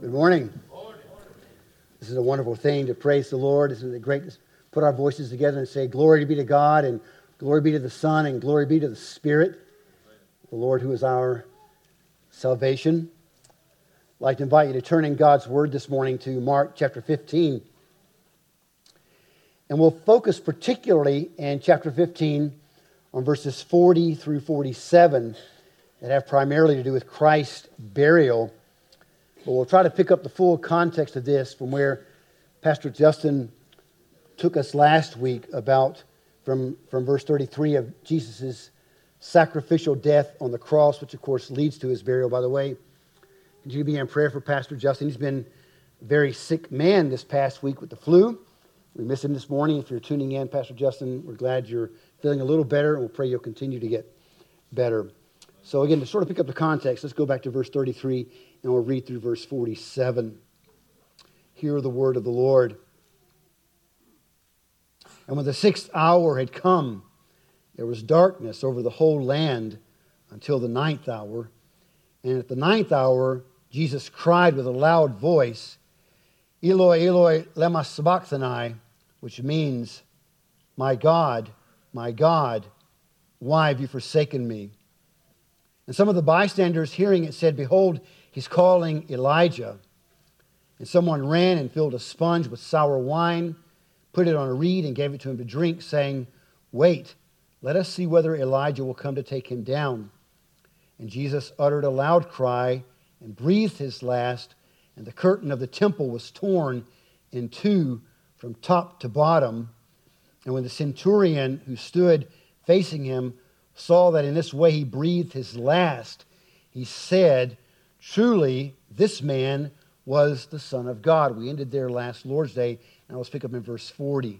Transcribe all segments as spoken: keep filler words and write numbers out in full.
Good morning. This is a wonderful thing to praise the Lord. Isn't it great to put our voices together and say, glory be to God, and glory be to the Son, and glory be to the Spirit, the Lord who is our salvation. I'd like to invite you to turn in God's Word this morning to Mark chapter fifteen. And we'll focus particularly in chapter fifteen on verses forty through forty-seven that have primarily to do with Christ's burial. But we'll try to pick up the full context of this from where Pastor Justin took us last week about from, from verse thirty-three of Jesus' sacrificial death on the cross, which of course leads to his burial, by the way. Could you be in prayer for Pastor Justin? He's been a very sick man this past week with the flu. We miss him this morning. If you're tuning in, Pastor Justin, we're glad you're feeling a little better, and we'll pray you'll continue to get better. So again, to sort of pick up the context, let's go back to verse thirty-three, and we'll read through verse forty-seven. Hear the word of the Lord. And when the sixth hour had come, there was darkness over the whole land until the ninth hour. And at the ninth hour, Jesus cried with a loud voice, Eloi, Eloi, lema sabachthani, which means, My God, my God, why have you forsaken me? And some of the bystanders hearing it said, Behold, he's calling Elijah. And someone ran and filled a sponge with sour wine, put it on a reed and gave it to him to drink, saying, Wait, let us see whether Elijah will come to take him down. And Jesus uttered a loud cry and breathed his last, and the curtain of the temple was torn in two from top to bottom. And when the centurion who stood facing him saw that in this way he breathed his last, he said, Truly, this man was the Son of God. We ended there last Lord's Day, and let's pick up in verse forty.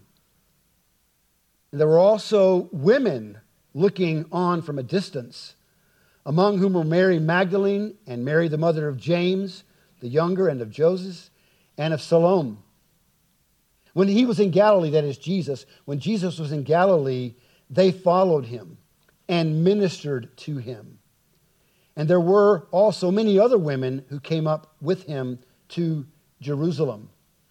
And there were also women looking on from a distance, among whom were Mary Magdalene and Mary the mother of James, the younger, and of Joseph, and of Salome. When he was in Galilee, that is Jesus, when Jesus was in Galilee, they followed him and ministered to him. And there were also many other women who came up with him to Jerusalem.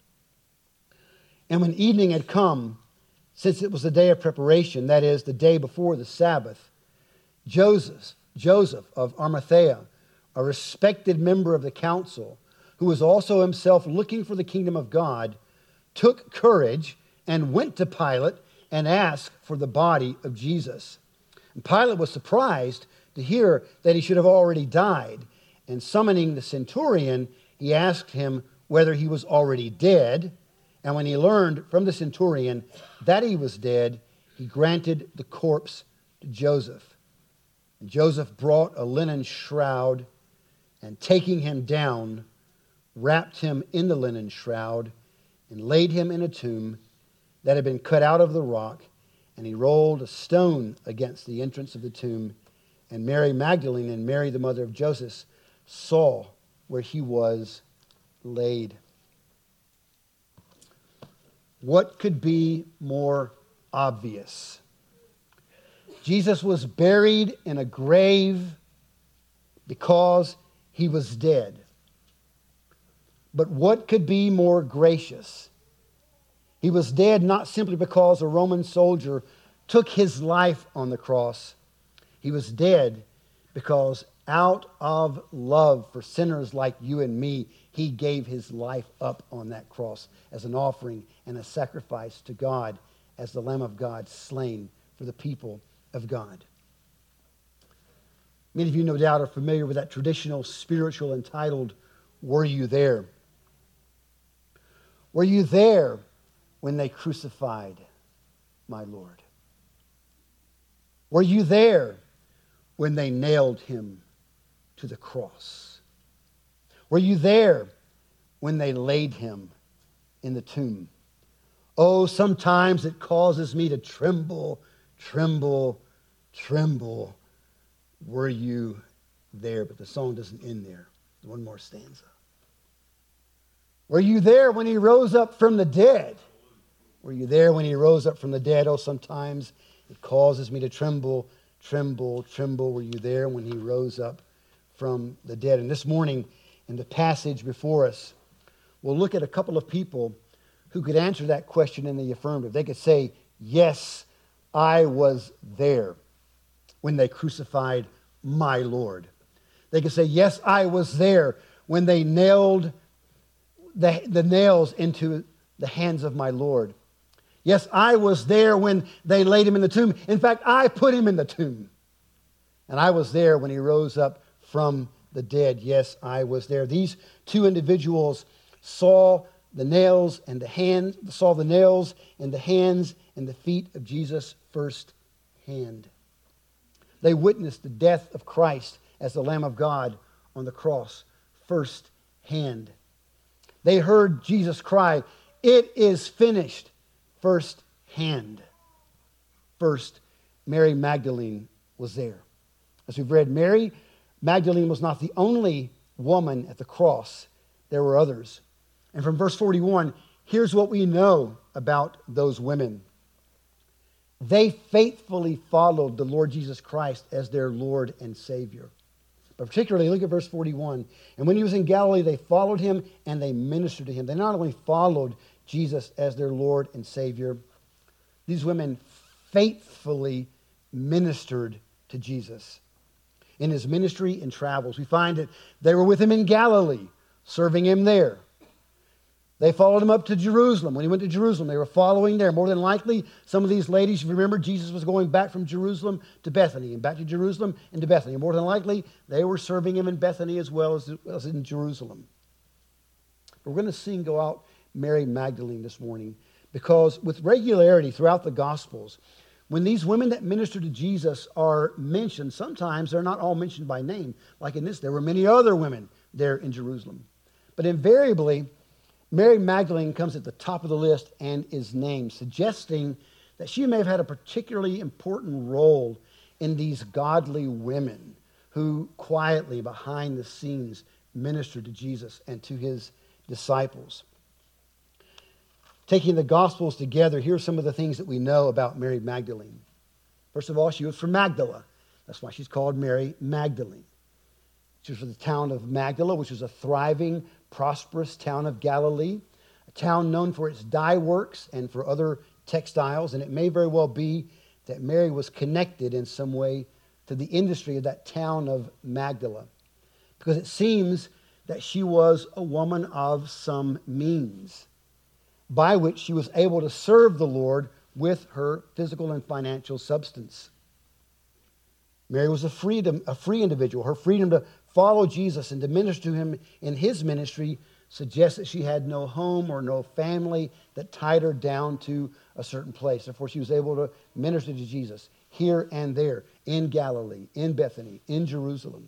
And when evening had come, since it was the day of preparation, that is, the day before the Sabbath, Joseph, Joseph of Arimathea, a respected member of the council, who was also himself looking for the kingdom of God, took courage and went to Pilate and asked for the body of Jesus. And Pilate was surprised to hear that he should have already died. And summoning the centurion, he asked him whether he was already dead. And when he learned from the centurion that he was dead, he granted the corpse to Joseph. And Joseph brought a linen shroud, and taking him down, wrapped him in the linen shroud, and laid him in a tomb that had been cut out of the rock. And he rolled a stone against the entrance of the tomb. And Mary Magdalene and Mary, the mother of Joseph, saw where he was laid. What could be more obvious? Jesus was buried in a grave because he was dead. But what could be more gracious? He was dead not simply because a Roman soldier took his life on the cross. He was dead because out of love for sinners like you and me, he gave his life up on that cross as an offering and a sacrifice to God as the Lamb of God slain for the people of God. Many of you no doubt are familiar with that traditional spiritual entitled, Were You There? Were you there when they crucified my Lord? Were you there when they nailed him to the cross? Were you there when they laid him in the tomb? Oh, sometimes it causes me to tremble, tremble, tremble. Were you there? But the song doesn't end there. One more stanza. Were you there when he rose up from the dead? Were you there when he rose up from the dead? Oh, sometimes it causes me to tremble, tremble, tremble. Were you there when he rose up from the dead? And this morning in the passage before us, we'll look at a couple of people who could answer that question in the affirmative. They could say, yes, I was there when they crucified my Lord. They could say, yes, I was there when they nailed the, the nails into the hands of my Lord. Yes, I was there when they laid him in the tomb. In fact, I put him in the tomb. And I was there when he rose up from the dead. Yes, I was there. These two individuals saw the nails and the hands, saw the nails and the hands and the feet of Jesus firsthand. They witnessed the death of Christ as the Lamb of God on the cross firsthand. They heard Jesus cry, "It is finished," firsthand. First, Mary Magdalene was there. As we've read, Mary Magdalene was not the only woman at the cross. There were others. And from verse forty-one, here's what we know about those women. They faithfully followed the Lord Jesus Christ as their Lord and Savior. But particularly, look at verse forty-one. And when he was in Galilee, they followed him and they ministered to him. They not only followed Jesus as their Lord and Savior, these women faithfully ministered to Jesus. In his ministry and travels, we find that they were with him in Galilee, serving him there. They followed him up to Jerusalem. When he went to Jerusalem, they were following there. More than likely, some of these ladies, if you remember, Jesus was going back from Jerusalem to Bethany, and back to Jerusalem and to Bethany. More than likely, they were serving him in Bethany as well as, as in Jerusalem. We're going to single out Mary Magdalene this morning because with regularity throughout the Gospels, when these women that minister to Jesus are mentioned, sometimes they're not all mentioned by name. Like in this, there were many other women there in Jerusalem. But invariably, Mary Magdalene comes at the top of the list and is named, suggesting that she may have had a particularly important role in these godly women who quietly, behind the scenes, ministered to Jesus and to his disciples. Taking the Gospels together, here's some of the things that we know about Mary Magdalene. First of all, she was from Magdala. That's why she's called Mary Magdalene. She was from the town of Magdala, which was a thriving, prosperous town of Galilee, a town known for its dye works and for other textiles. And it may very well be that Mary was connected in some way to the industry of that town of Magdala, because it seems that she was a woman of some means, by which she was able to serve the Lord with her physical and financial substance. Mary was a freedom, a free individual. Her freedom to follow Jesus and to minister to him in his ministry suggests that she had no home or no family that tied her down to a certain place. Therefore, she was able to minister to Jesus here and there, in Galilee, in Bethany, in Jerusalem.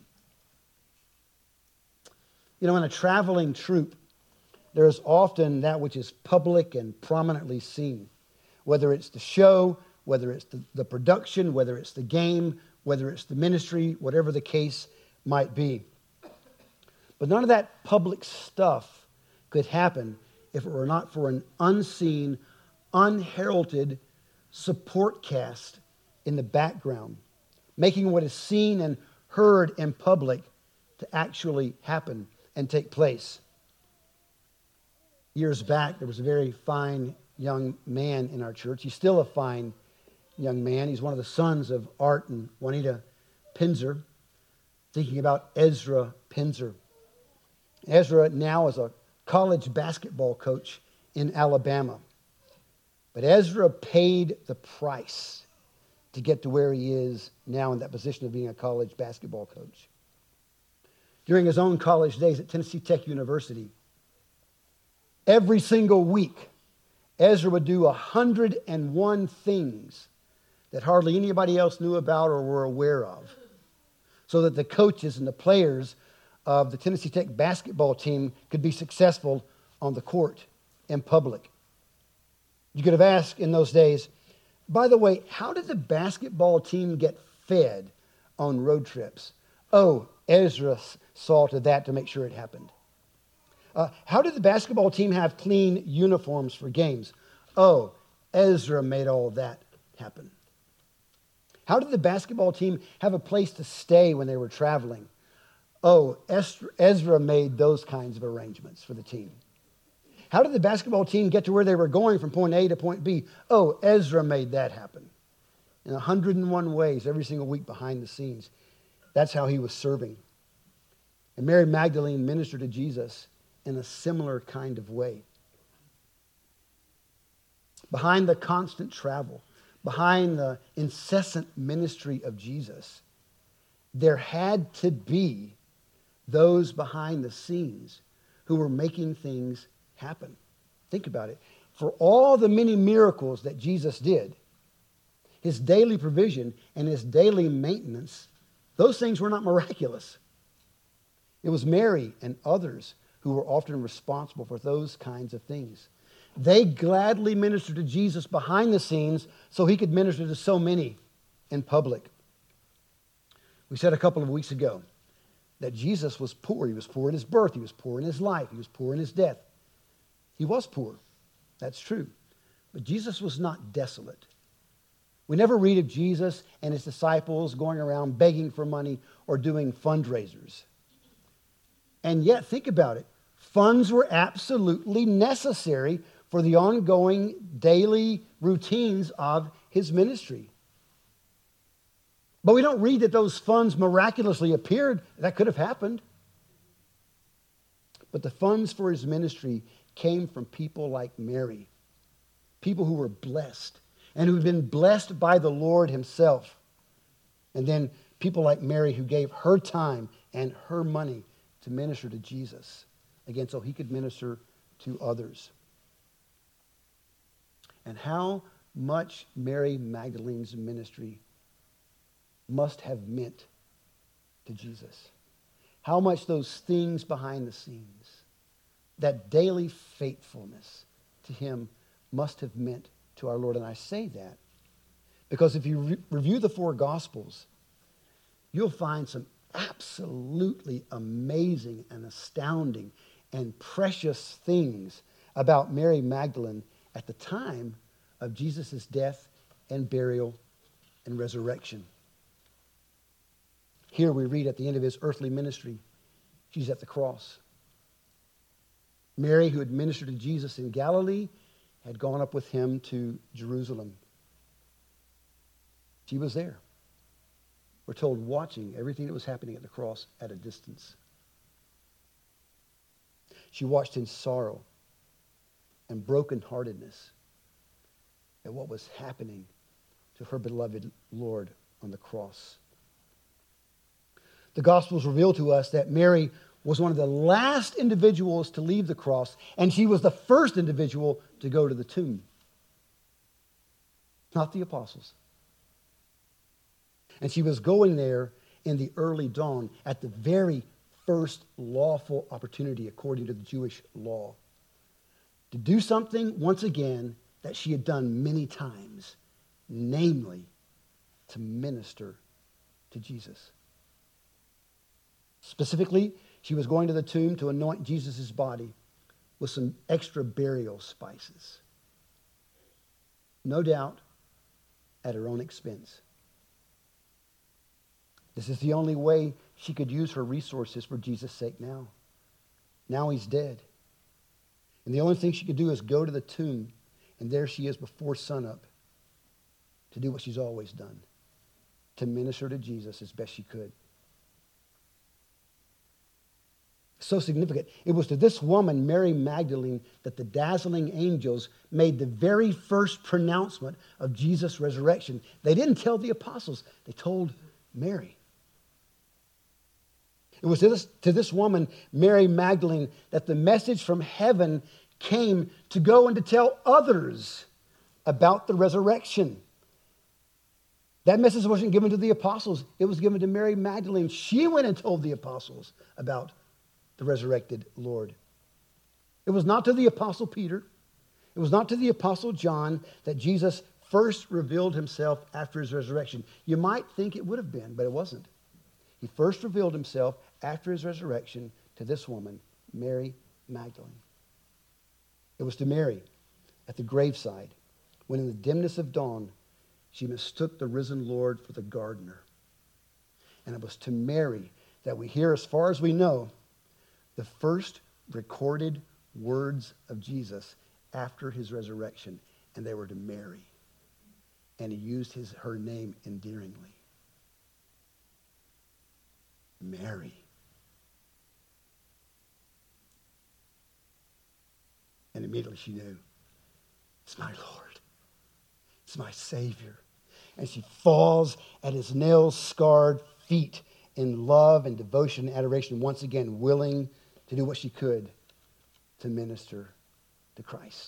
You know, in a traveling troupe, there is often that which is public and prominently seen, whether it's the show, whether it's the, the production, whether it's the game, whether it's the ministry, whatever the case might be. But none of that public stuff could happen if it were not for an unseen, unheralded support cast in the background, making what is seen and heard in public to actually happen and take place. Years back, there was a very fine young man in our church. He's still a fine young man. He's one of the sons of Art and Juanita Pinzer. Thinking about Ezra Pinzer. Ezra now is a college basketball coach in Alabama. But Ezra paid the price to get to where he is now in that position of being a college basketball coach. During his own college days at Tennessee Tech University, every single week, Ezra would do one hundred one things that hardly anybody else knew about or were aware of, so that the coaches and the players of the Tennessee Tech basketball team could be successful on the court in public. You could have asked in those days, by the way, how did the basketball team get fed on road trips? Oh, Ezra saw to that to make sure it happened. Uh, how did the basketball team have clean uniforms for games? Oh, Ezra made all of that happen. How did the basketball team have a place to stay when they were traveling? Oh, Ezra made those kinds of arrangements for the team. How did the basketball team get to where they were going from point A to point B? Oh, Ezra made that happen. In one hundred and one ways, every single week behind the scenes. That's how he was serving. And Mary Magdalene ministered to Jesus in a similar kind of way. Behind the constant travel, behind the incessant ministry of Jesus, there had to be those behind the scenes who were making things happen. Think about it. For all the many miracles that Jesus did, his daily provision and his daily maintenance, those things were not miraculous. It was Mary and others who were often responsible for those kinds of things. They gladly ministered to Jesus behind the scenes so he could minister to so many in public. We said a couple of weeks ago that Jesus was poor. He was poor in his birth. He was poor in his life. He was poor in his death. He was poor. That's true. But Jesus was not desolate. We never read of Jesus and his disciples going around begging for money or doing fundraisers. And yet, think about it. Funds were absolutely necessary for the ongoing daily routines of his ministry. But we don't read that those funds miraculously appeared. That could have happened. But the funds for his ministry came from people like Mary, people who were blessed and who had been blessed by the Lord himself. And then people like Mary who gave her time and her money to minister to Jesus, again, so he could minister to others. And how much Mary Magdalene's ministry must have meant to Jesus. How much those things behind the scenes, that daily faithfulness to him must have meant to our Lord. And I say that because if you re- review the four Gospels, you'll find some absolutely amazing and astounding and precious things about Mary Magdalene at the time of Jesus' death and burial and resurrection. Here we read at the end of his earthly ministry, she's at the cross. Mary, who had ministered to Jesus in Galilee, had gone up with him to Jerusalem. She was there. We're told watching everything that was happening at the cross at a distance. She watched in sorrow and brokenheartedness at what was happening to her beloved Lord on the cross. The Gospels reveal to us that Mary was one of the last individuals to leave the cross, and she was the first individual to go to the tomb. Not the apostles. And she was going there in the early dawn at the very first lawful opportunity according to the Jewish law. To do something, once again, that she had done many times, namely, to minister to Jesus. Specifically, she was going to the tomb to anoint Jesus' body with some extra burial spices. No doubt, at her own expense. This is the only way she could use her resources for Jesus' sake now. Now he's dead. And the only thing she could do is go to the tomb, and there she is before sunup to do what she's always done, to minister to Jesus as best she could. So significant. It was to this woman, Mary Magdalene, that the dazzling angels made the very first pronouncement of Jesus' resurrection. They didn't tell the apostles. They told Mary. It was to this, to this woman, Mary Magdalene, that the message from heaven came to go and to tell others about the resurrection. That message wasn't given to the apostles. It was given to Mary Magdalene. She went and told the apostles about the resurrected Lord. It was not to the apostle Peter. It was not to the apostle John that Jesus first revealed himself after his resurrection. You might think it would have been, but it wasn't. He first revealed himself after his resurrection to this woman, Mary Magdalene. It was to Mary at the graveside when in the dimness of dawn she mistook the risen Lord for the gardener. And it was to Mary that we hear, as far as we know, the first recorded words of Jesus after his resurrection, and they were to Mary. And he used his her name endearingly. Mary. And immediately she knew, it's my Lord. It's my Savior. And she falls at his nail-scarred feet in love and devotion and adoration, once again willing to do what she could to minister to Christ.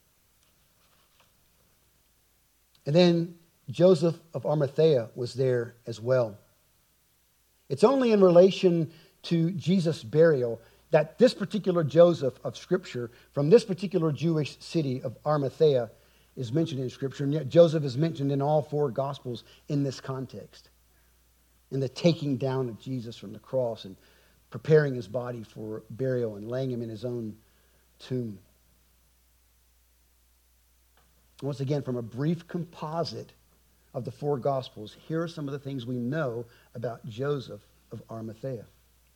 And then Joseph of Arimathea was there as well. It's only in relation to Jesus' burial that this particular Joseph of Scripture, from this particular Jewish city of Arimathea, is mentioned in Scripture. And yet Joseph is mentioned in all four Gospels in this context. In the taking down of Jesus from the cross and preparing his body for burial and laying him in his own tomb. Once again, from a brief composite of the four Gospels, here are some of the things we know about Joseph of Arimathea.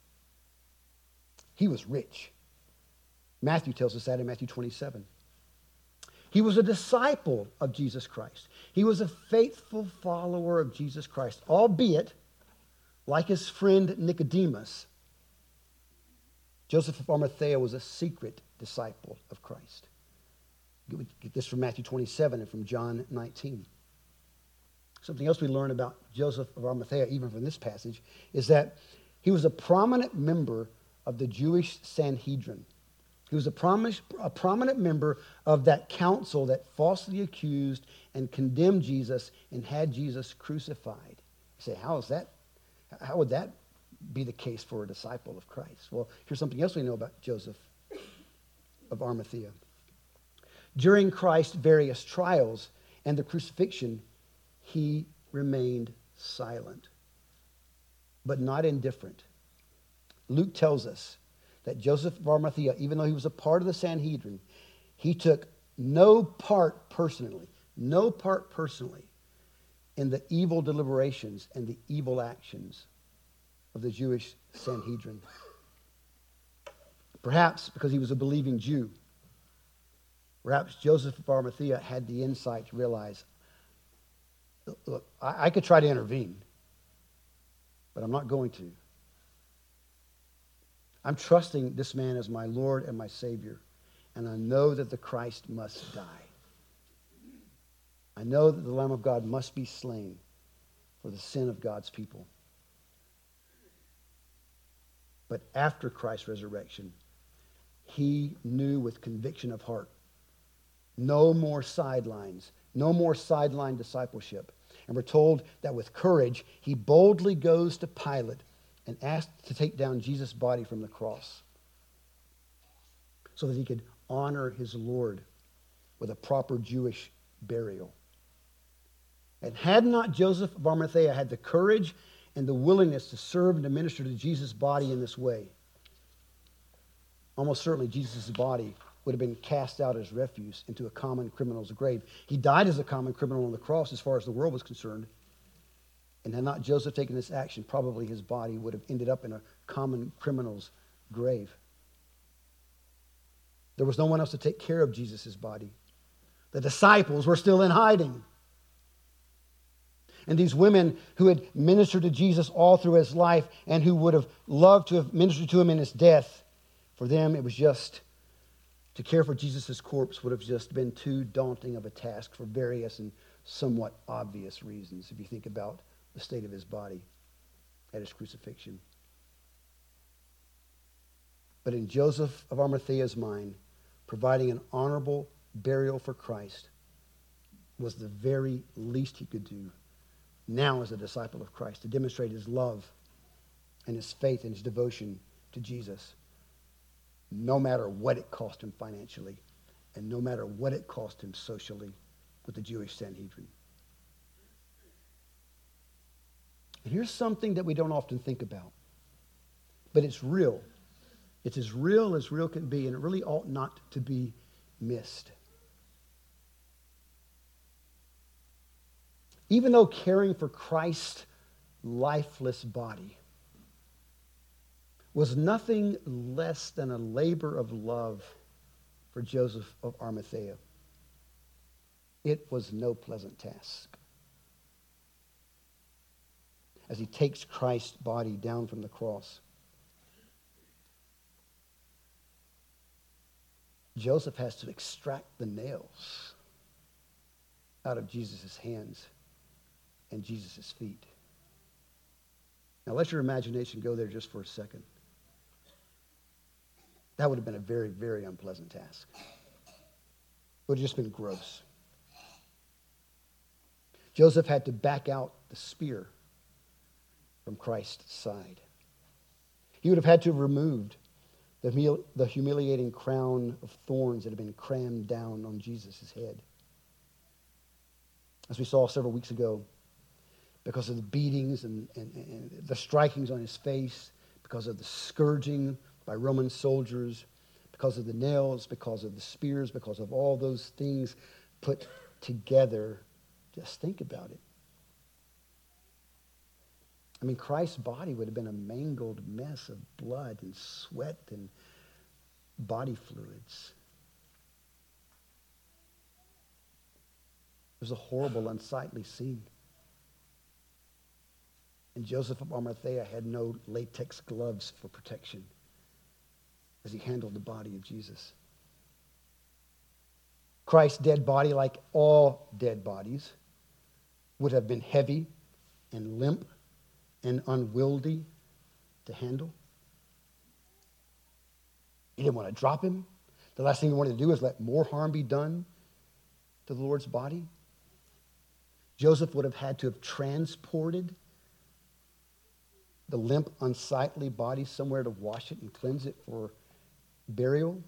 He was rich. Matthew tells us that in Matthew twenty-seven. He was a disciple of Jesus Christ. He was a faithful follower of Jesus Christ, albeit, like his friend Nicodemus, Joseph of Arimathea was a secret disciple of Christ. We get this from Matthew twenty-seven and from John nineteen. Something else we learn about Joseph of Arimathea, even from this passage, is that he was a prominent member of the Jewish Sanhedrin. He was a, promis- a prominent member of that council that falsely accused and condemned Jesus and had Jesus crucified. You say, how is that? How would that be the case for a disciple of Christ? Well, here's something else we know about Joseph of Arimathea. During Christ's various trials and the crucifixion, he remained silent, but not indifferent. Luke tells us that Joseph of Arimathea, even though he was a part of the Sanhedrin, he took no part personally, no part personally in the evil deliberations and the evil actions of the Jewish Sanhedrin. Perhaps because he was a believing Jew. Perhaps Joseph of Arimathea had the insight to realize, look, I, I could try to intervene, but I'm not going to. I'm trusting this man as my Lord and my Savior, and I know that the Christ must die. I know that the Lamb of God must be slain for the sin of God's people. But after Christ's resurrection, he knew with conviction of heart, no more sidelines, no more sideline discipleship. And we're told that with courage, he boldly goes to Pilate and asked to take down Jesus' body from the cross so that he could honor his Lord with a proper Jewish burial. And had not Joseph of Arimathea had the courage and the willingness to serve and to minister to Jesus' body in this way, almost certainly Jesus' body would have been cast out as refuse into a common criminal's grave. He died as a common criminal on the cross as far as the world was concerned. And had not Joseph taken this action, probably his body would have ended up in a common criminal's grave. There was no one else to take care of Jesus' body. The disciples were still in hiding. And these women who had ministered to Jesus all through his life and who would have loved to have ministered to him in his death, for them it was just to care for Jesus' corpse would have just been too daunting of a task for various and somewhat obvious reasons, if you think about the state of his body at his crucifixion. But in Joseph of Arimathea's mind, providing an honorable burial for Christ was the very least he could do now as a disciple of Christ, to demonstrate his love and his faith and his devotion to Jesus, no matter what it cost him financially and no matter what it cost him socially with the Jewish Sanhedrin. And here's something that we don't often think about, but it's real. It's as real as real can be, and it really ought not to be missed. Even though caring for Christ's lifeless body was nothing less than a labor of love for Joseph of Arimathea. It was no pleasant task. As he takes Christ's body down from the cross, Joseph has to extract the nails out of Jesus' hands and Jesus' feet. Now let your imagination go there just for a second. That would have been a very, very unpleasant task. It would have just been gross. Joseph had to back out the spear from Christ's side. He would have had to have removed the, humil- the humiliating crown of thorns that had been crammed down on Jesus' head. As we saw several weeks ago, because of the beatings and, and, and the strikings on his face, because of the scourging by Roman soldiers, because of the nails, because of the spears, because of all those things put together, just think about it. I mean, Christ's body would have been a mangled mess of blood and sweat and body fluids. It was a horrible, unsightly scene. And Joseph of Arimathea had no latex gloves for protection as he handled the body of Jesus. Christ's dead body, like all dead bodies, would have been heavy and limp and unwieldy to handle. He didn't want to drop him. The last thing he wanted to do is let more harm be done to the Lord's body. Joseph would have had to have transported the limp, unsightly body somewhere to wash it and cleanse it for burial.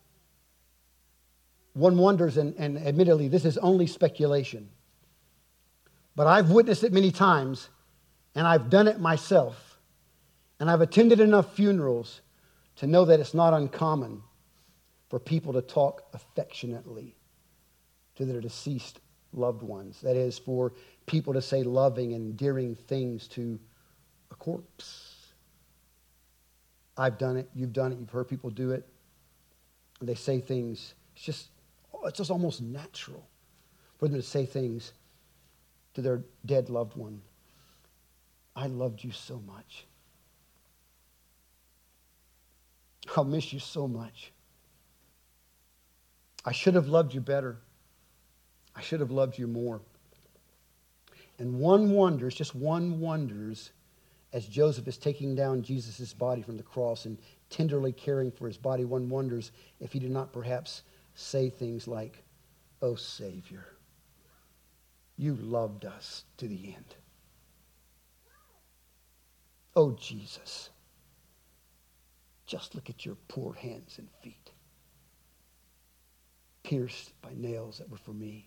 One wonders, and, and admittedly, this is only speculation, but I've witnessed it many times, and I've done it myself, and I've attended enough funerals to know that it's not uncommon for people to talk affectionately to their deceased loved ones. That is, for people to say loving and endearing things to a corpse. I've done it. You've done it. You've heard people do it. They say things. It's just, it's just almost natural for them to say things to their dead loved one. I loved you so much. I'll miss you so much. I should have loved you better. I should have loved you more. And one wonders, just one wonders, as Joseph is taking down Jesus' body from the cross and tenderly caring for his body, one wonders if he did not perhaps say things like, "Oh, Savior, you loved us to the end. Oh, Jesus, just look at your poor hands and feet, pierced by nails that were for me.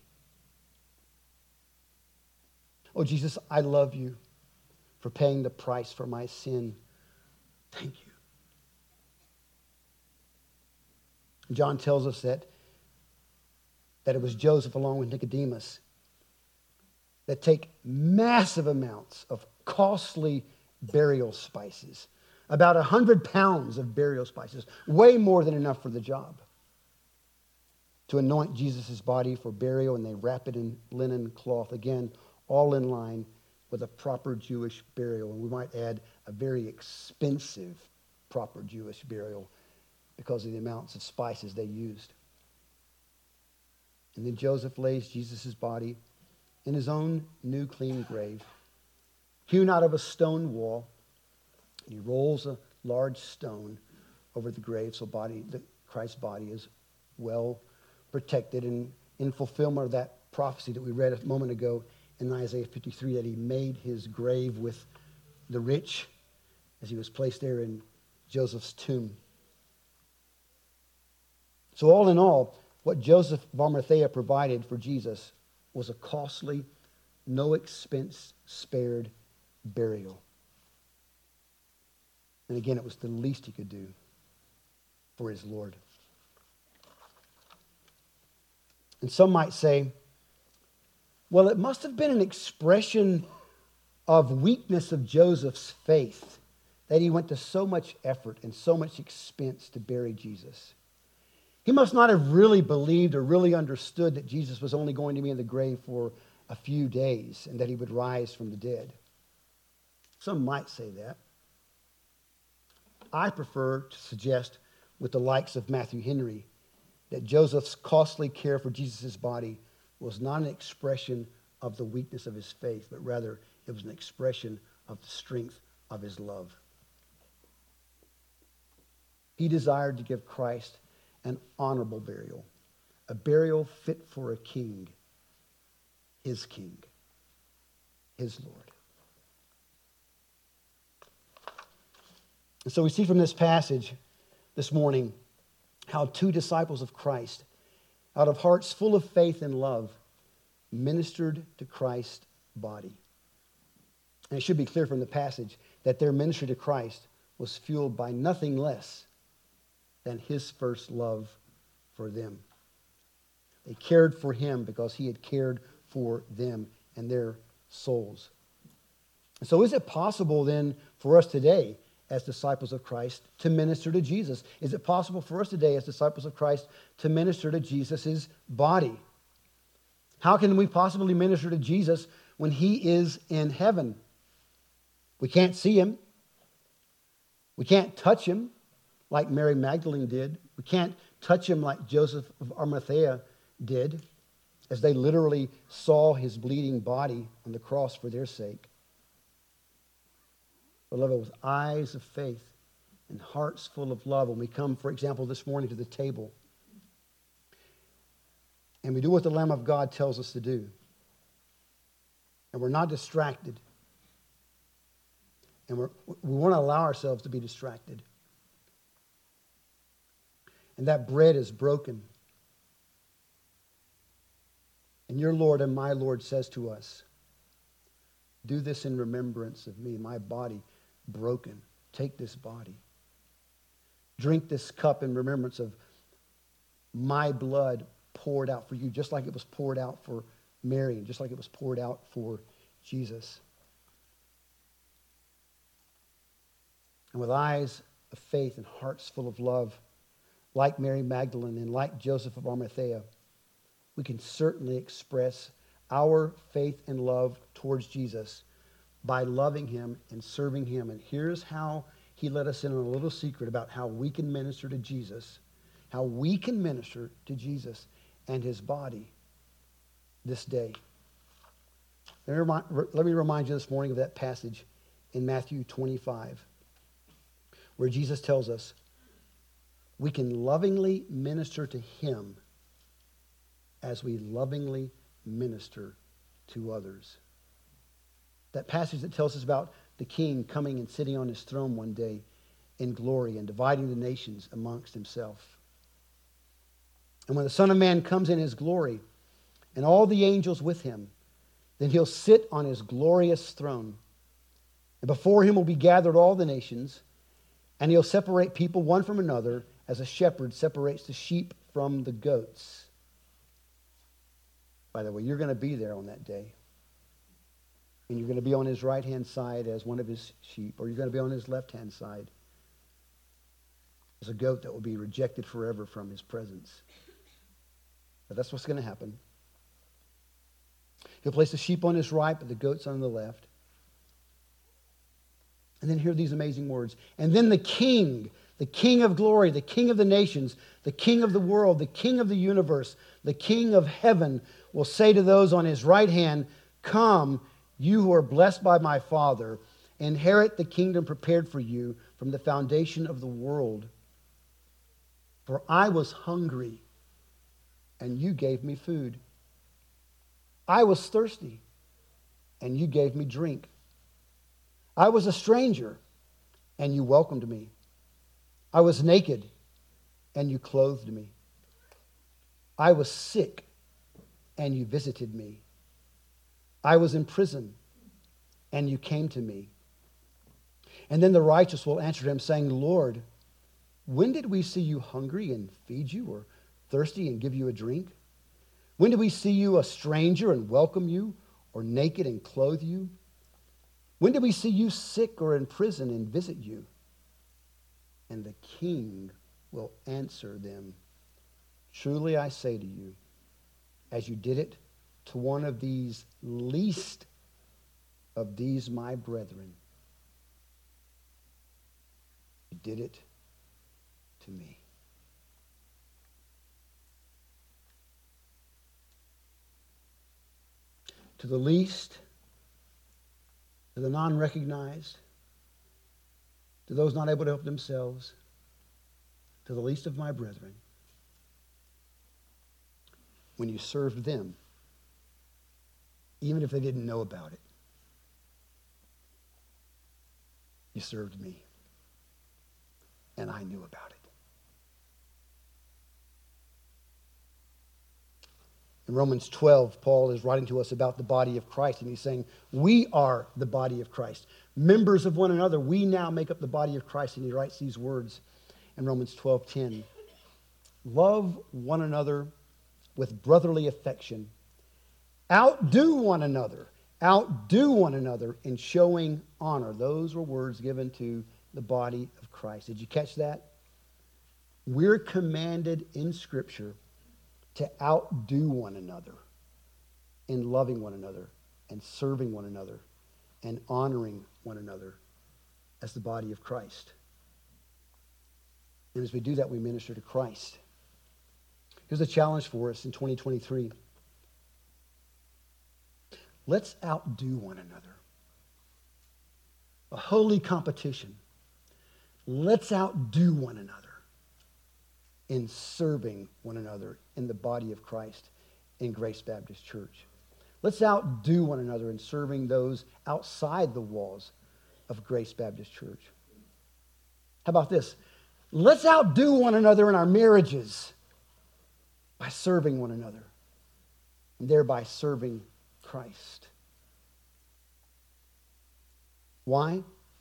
Oh, Jesus, I love you for paying the price for my sin. Thank you." John tells us that, that it was Joseph along with Nicodemus that take massive amounts of costly burial spices, about a hundred pounds of burial spices, way more than enough for the job, to anoint Jesus' body for burial, and they wrap it in linen cloth, again, all in line with a proper Jewish burial. And we might add a very expensive proper Jewish burial because of the amounts of spices they used. And then Joseph lays Jesus' body in his own new clean grave, hewn out of a stone wall, and he rolls a large stone over the grave so body, the Christ's body is well protected, and in fulfillment of that prophecy that we read a moment ago in Isaiah fifty-three, that he made his grave with the rich as he was placed there in Joseph's tomb. So all in all, what Joseph of Arimathea provided for Jesus was a costly, no expense spared burial. And again, it was the least he could do for his Lord. And some might say, well, it must have been an expression of weakness of Joseph's faith that he went to so much effort and so much expense to bury Jesus. He must not have really believed or really understood that Jesus was only going to be in the grave for a few days and that he would rise from the dead. Some might say that. I prefer to suggest, with the likes of Matthew Henry, that Joseph's costly care for Jesus' body was not an expression of the weakness of his faith, but rather it was an expression of the strength of his love. He desired to give Christ an honorable burial, a burial fit for a king, his king, his Lord. And so we see from this passage this morning how two disciples of Christ, out of hearts full of faith and love, ministered to Christ's body. And it should be clear from the passage that their ministry to Christ was fueled by nothing less than his first love for them. They cared for him because he had cared for them and their souls. And so is it possible then for us today as disciples of Christ to minister to Jesus? Is it possible for us today as disciples of Christ to minister to Jesus' body? How can we possibly minister to Jesus when he is in heaven? We can't see him. We can't touch him like Mary Magdalene did. We can't touch him like Joseph of Arimathea did, as they literally saw his bleeding body on the cross for their sake. Beloved, with eyes of faith and hearts full of love, when we come, for example, this morning to the table, and we do what the Lamb of God tells us to do, and we're not distracted, and we're, we won't allow ourselves to be distracted, and that bread is broken, and your Lord and my Lord says to us, do this in remembrance of me, my body broken. Take this body. Drink this cup in remembrance of my blood poured out for you, just like it was poured out for Mary, and just like it was poured out for Jesus. And with eyes of faith and hearts full of love, like Mary Magdalene and like Joseph of Arimathea, we can certainly express our faith and love towards Jesus by loving him and serving him. And here's how he let us in on a little secret about how we can minister to Jesus, how we can minister to Jesus and his body this day. Let me remind, let me remind you this morning of that passage in Matthew twenty-five, where Jesus tells us we can lovingly minister to him as we lovingly minister to others. That passage that tells us about the king coming and sitting on his throne one day in glory and dividing the nations amongst himself. And when the Son of Man comes in his glory and all the angels with him, then he'll sit on his glorious throne. And before him will be gathered all the nations, and he'll separate people one from another as a shepherd separates the sheep from the goats. By the way, you're going to be there on that day. And you're going to be on his right-hand side as one of his sheep, or you're going to be on his left-hand side as a goat that will be rejected forever from his presence. But that's what's going to happen. He'll place the sheep on his right, but the goats on the left. And then hear these amazing words. And then the king, the king of glory, the king of the nations, the king of the world, the king of the universe, the king of heaven will say to those on his right hand, come, you who are blessed by my Father, inherit the kingdom prepared for you from the foundation of the world. For I was hungry, and you gave me food. I was thirsty, and you gave me drink. I was a stranger, and you welcomed me. I was naked, and you clothed me. I was sick, and you visited me. I was in prison, and you came to me. And then the righteous will answer him, saying, Lord, when did we see you hungry and feed you, or thirsty and give you a drink? When did we see you a stranger and welcome you, or naked and clothe you? When did we see you sick or in prison and visit you? And the king will answer them, truly I say to you, as you did it to one of these least of these my brethren, you did it to me. To the least, to the non-recognized, to those not able to help themselves, to the least of my brethren, when you served them, even if they didn't know about it, you served me, and I knew about it. In Romans twelve, Paul is writing to us about the body of Christ, and he's saying, we are the body of Christ. Members of one another, we now make up the body of Christ. And he writes these words in Romans twelve ten. Love one another with brotherly affection. Outdo one another. Outdo one another in showing honor. Those were words given to the body of Christ. Did you catch that? We're commanded in Scripture to outdo one another in loving one another and serving one another and honoring one another as the body of Christ. And as we do that, we minister to Christ. Here's a challenge for us in twenty twenty-three. Let's outdo one another. A holy competition. Let's outdo one another in serving one another in the body of Christ in Grace Baptist Church. Let's outdo one another in serving those outside the walls of Grace Baptist Church. How about this? Let's outdo one another in our marriages by serving one another and thereby serving Christ. Why?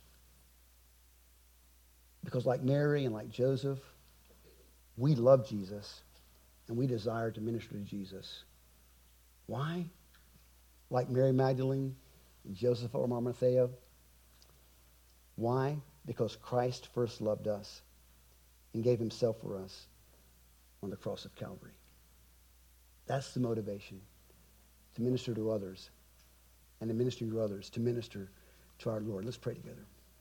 Because like Mary and like Joseph, we love Jesus and we desire to minister to Jesus. Why? Like Mary Magdalene and Joseph of Arimathea. Why? Because Christ first loved us and gave himself for us on the cross of Calvary. That's the motivation, to minister to others, and in ministering to others, to minister to our Lord. Let's pray together.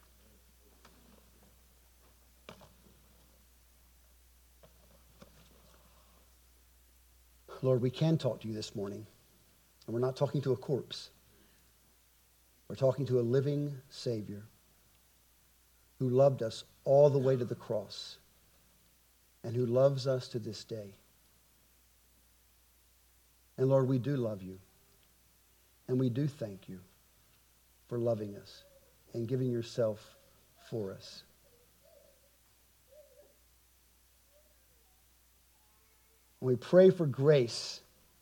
Lord, we can talk to you this morning, and we're not talking to a corpse. We're talking to a living Savior who loved us all the way to the cross and who loves us to this day. And Lord, we do love you, and we do thank you for loving us and giving yourself for us. And we pray for grace,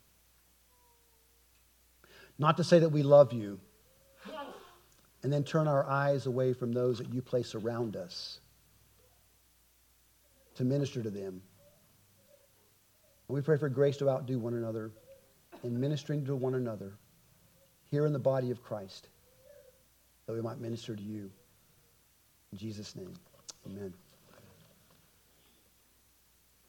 not to say that we love you and then turn our eyes away from those that you place around us, to minister to them. And we pray for grace to outdo one another in ministering to one another here in the body of Christ, that we might minister to you. In Jesus' name, amen.